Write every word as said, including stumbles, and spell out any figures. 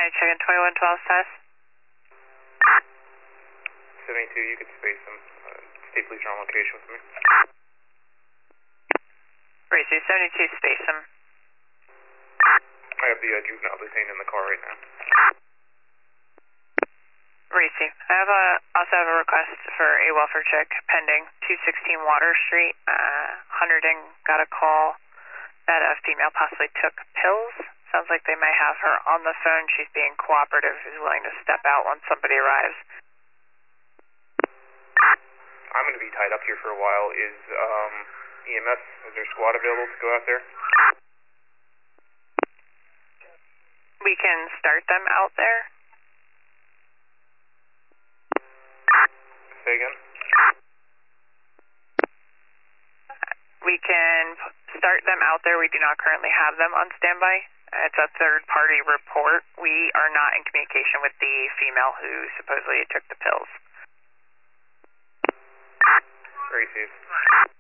County check-in twenty-one twelve status. seventy-two, you could space them. Uh, state police are on location with me. Racy, seventy-two, space them. I have the uh, juvenile detained in the car right now. Racy, I have a, also have a request for a welfare check pending, two sixteen Water Street. Uh, Hunterdon got a call that a female possibly took pills. Sounds like they may have her on the phone. She's being cooperative, is willing to step out once somebody arrives. I'm going to be tied up here for a while. Is um, E M S, is there a squad available to go out there? We can start them out there. Say again? We can start them out there. We do not currently have them on standby. It's a third-party report. We are not in communication with the female who supposedly took the pills. Very safe.